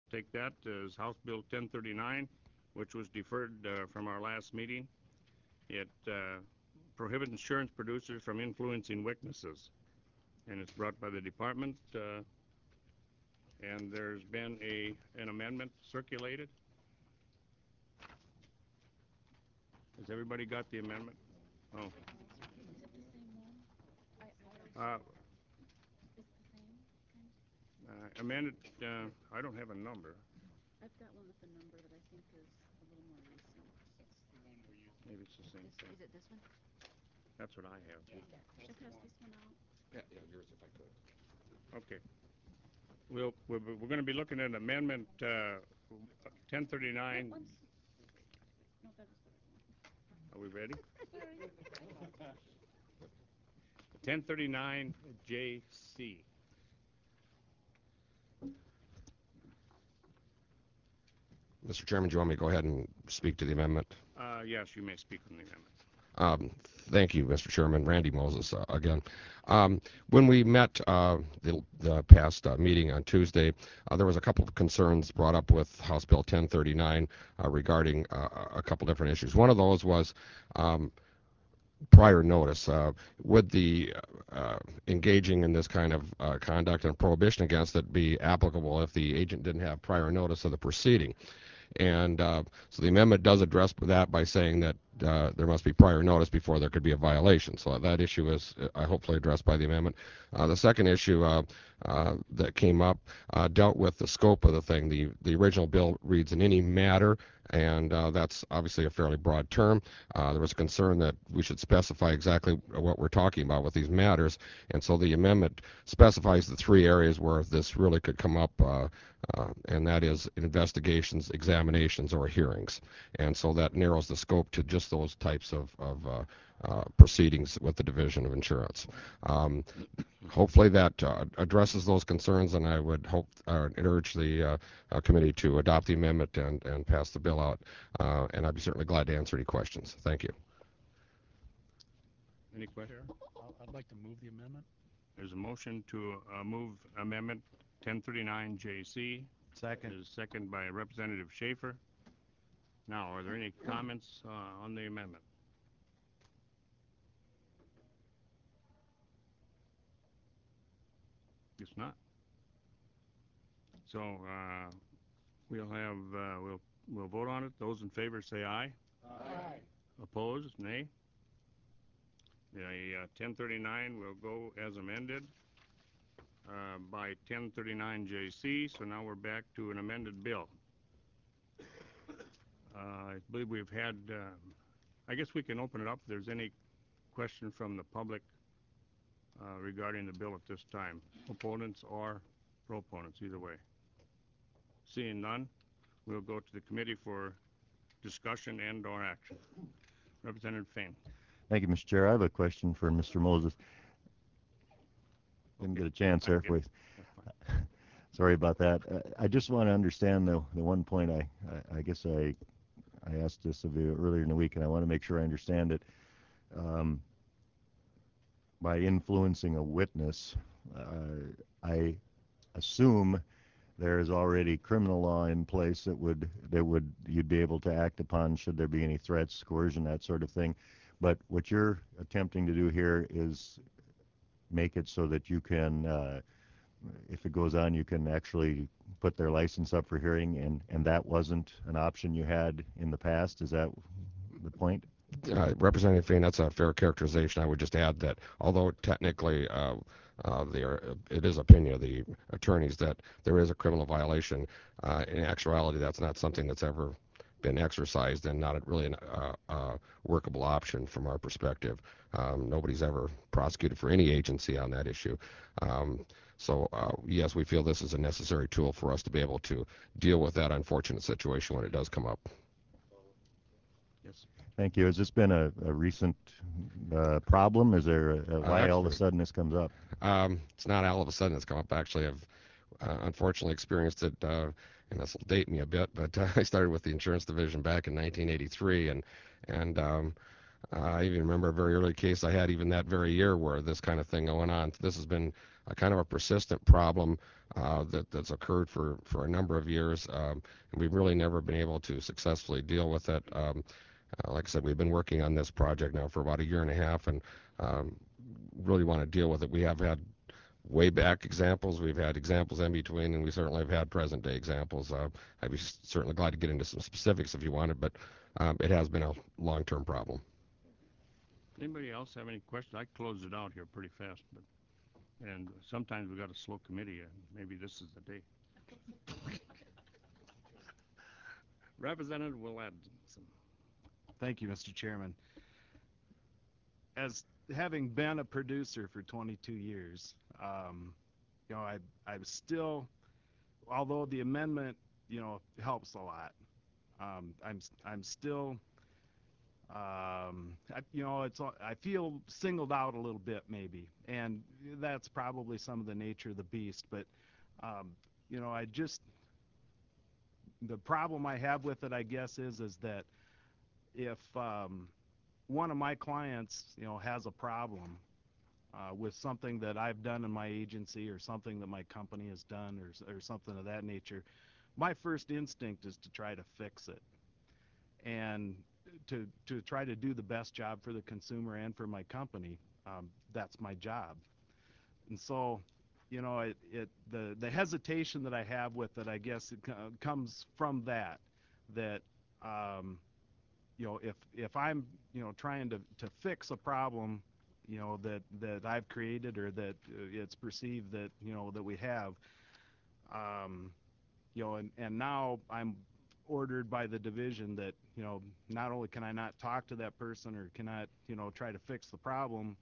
take that as House Bill 1039, which was deferred from our last meeting. It prohibits insurance producers from influencing witnesses, and it's brought by the department. And there's been an amendment circulated. Has everybody got the amendment? Oh. Is it the same one? Is it the same? Amended, I don't have a number. I've got one with a number that I think is a little more recent. Maybe it's the same thing. Is it this one? That's what I have. Should I pass this one out? Yeah, yours if I could. Okay. We're going to be looking at Amendment 1039. No, that is what I want. Are we ready? Sorry. 1039 JC. Mr. Chairman, do you want me to go ahead and speak to the amendment? Yes, you may speak on the amendment. Thank you, Mr. Chairman. Randy Moses again. When we met the past meeting on Tuesday, there was a couple of concerns brought up with House Bill 1039 regarding a couple different issues. One of those was prior notice. Would the engaging in this kind of conduct and prohibition against it be applicable if the agent didn't have prior notice of the proceeding? And so the amendment does address that by saying that there must be prior notice before there could be a violation. So that issue is hopefully addressed by the amendment. The second issue that came up dealt with the scope of the thing. The original bill reads in any matter, and that's obviously a fairly broad term. There was a concern that we should specify exactly what we're talking about with these matters, and so the amendment specifies the three areas where this really could come up, and that is investigations, examinations, or hearings. And so that narrows the scope to just those types of proceedings with the Division of Insurance. Hopefully that addresses those concerns, and I would hope and urge the committee to adopt the amendment and pass the bill out. And I'd be certainly glad to answer any questions. Thank you. Any questions? I'd like to move the amendment. There's a motion to move Amendment 1039 JC. Second. There's a second by Representative Schaefer. Now, are there any comments on the amendment? Guess not. So we'll vote on it. Those in favor say aye. Aye. Opposed, nay. The 1039 will go as amended by 1039 JC. So now we're back to an amended bill. I believe we've had, I guess we can open it up if there's any question from the public regarding the bill at this time. Opponents or proponents, either way. Seeing none, we'll go to the committee for discussion and or action. Representative Fain. Thank you, Mr. Chair. I have a question for Mr. Moses. Didn't get a chance there. Sorry about that. I just want to understand the one point I guess I asked this of you earlier in the week, and I want to make sure I understand it. By influencing a witness, I assume there is already criminal law in place that you'd be able to act upon should there be any threats, coercion, that sort of thing. But what you're attempting to do here is make it so that you can, if it goes on, you can actually put their license up for hearing, and that wasn't an option you had in the past. Is that the point? Representative Fain, that's a fair characterization. I would just add that although technically it is opinion of the attorneys that there is a criminal violation, in actuality that's not something that's ever been exercised and not really a workable option from our perspective. Nobody's ever prosecuted for any agency on that issue. So yes, we feel this is a necessary tool for us to be able to deal with that unfortunate situation when it does come up. Yes. Thank you. Has this been a recent problem? Is there why all of a sudden this comes up? It's not all of a sudden it's come up. Actually, I've unfortunately experienced it, and this will date me a bit, but I started with the insurance division back in 1983, and I even remember a very early case I had even that very year where this kind of thing going on. This has been a kind of a persistent problem that's occurred for a number of years, and we've really never been able to successfully deal with it. Like I said, we've been working on this project now for about a year and a half, and really want to deal with it. We have had way back examples, we've had examples in between, and we certainly have had present day examples. I'd be certainly glad to get into some specifics if you wanted, but it has been a long-term problem. Anybody else have any questions? I closed it out here pretty fast, but and sometimes we got a slow committee, and maybe this is the day. Representative Willadsen. Thank you, Mr. Chairman. As having been a producer for 22 years, you know, I'm still, although the amendment, you know, helps a lot, I'm still, you know, I feel singled out a little bit maybe, and that's probably some of the nature of the beast. But, you know, the problem I have with it, I guess, is that if one of my clients, you know, has a problem with something that I've done in my agency or something that my company has done or something of that nature, my first instinct is to try to fix it and to try to do the best job for the consumer and for my company. That's my job. And so, you know, the hesitation that I have with it, I guess, it comes from that you know, if I'm, you know, trying to fix a problem, you know, that I've created or that it's perceived that, you know, that we have, you know, and now I'm ordered by the division that, you know, not only can I not talk to that person or cannot, you know, try to fix the problem,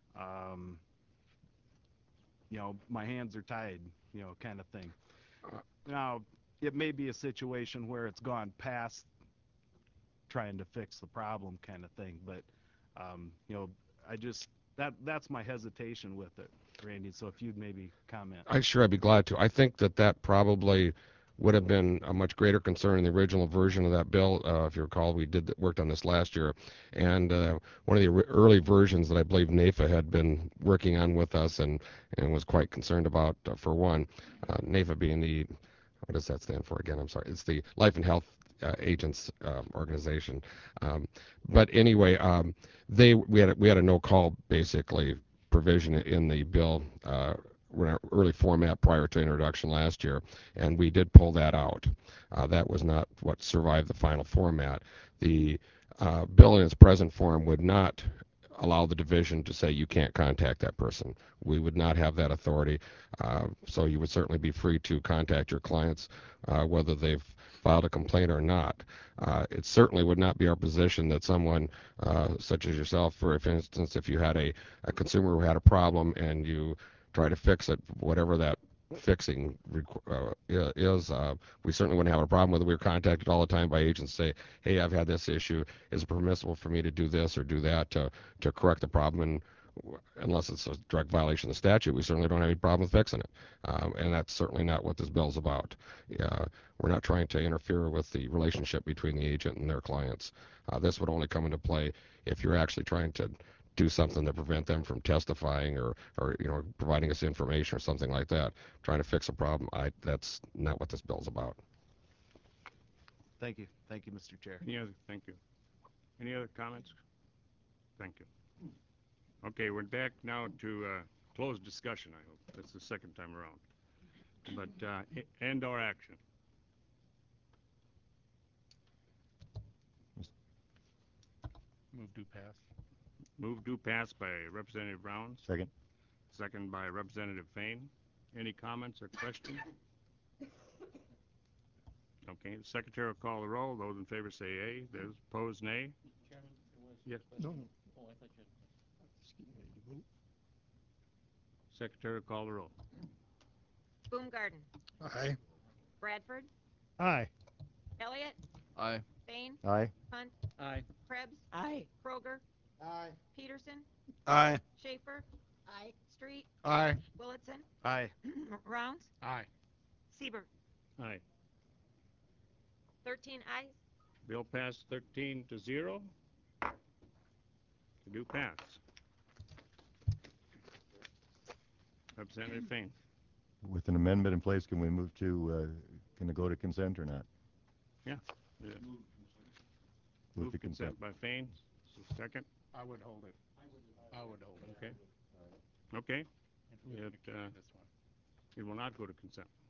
you know, my hands are tied, you know, kind of thing. Now, it may be a situation where it's gone past trying to fix the problem kind of thing, but, you know, that's my hesitation with it, Randy, so if you'd maybe comment. I'd be glad to. I think that probably would have been a much greater concern in the original version of that bill. If you recall, we worked on this last year, and one of the early versions that I believe NAFA had been working on with us and was quite concerned about, for one, NAFA being the, what does that stand for again? I'm sorry. It's the Life and Health Agents organization. But anyway, we had a no-call basically provision in the bill in our early format prior to introduction last year, and we did pull that out. That was not what survived the final format. The bill in its present form would not allow the division to say you can't contact that person. We would not have that authority. So you would certainly be free to contact your clients, whether they've filed a complaint or not. It certainly would not be our position that someone such as yourself, for instance, if you had a consumer who had a problem and you try to fix it, whatever that fixing is, we certainly wouldn't have a problem with it. We were contacted all the time by agents say, hey, I've had this issue. Is it permissible for me to do this or do that to correct the problem? And unless it's a direct violation of the statute, we certainly don't have any problem with fixing it. And that's certainly not what this bill's about. We're not trying to interfere with the relationship between the agent and their clients. This would only come into play if you're actually trying to do something to prevent them from testifying or you know, providing us information or something like that. Trying to fix a problem, that's not what this bill's about. Thank you, Mr. Chair. Thank you. Any other comments? Thank you. Okay, we're back now to closed discussion, I hope. That's the second time around. But end our action. Move to pass. Move do pass by Representative Brown. Second. Second by Representative Fain. Any comments or questions? Okay, the Secretary will call the roll. Those in favor say aye. Those opposed, nay. Chairman, there was Yes. a question. Oh, I thought you had. Secretary will call the roll. Baumgarten, Aye. Bradford, Aye. Elliott, Aye. Bain, Aye. Hunt, Aye. Krebs, Aye. Kroger, Aye. Peterson, Aye. Schaefer, Street, Aye. Willitson, Aye. Rounds, Aye. Siebert. Aye. 13 ayes. Bill passed 13-0. They do pass. Representative Fain. With an amendment in place, can we move to, can it go to consent or not? Yeah. Move to consent. By Fain. Second. I would hold it. I would hold it. Okay. Okay. If we were to It, carry this one. It will not go to consent.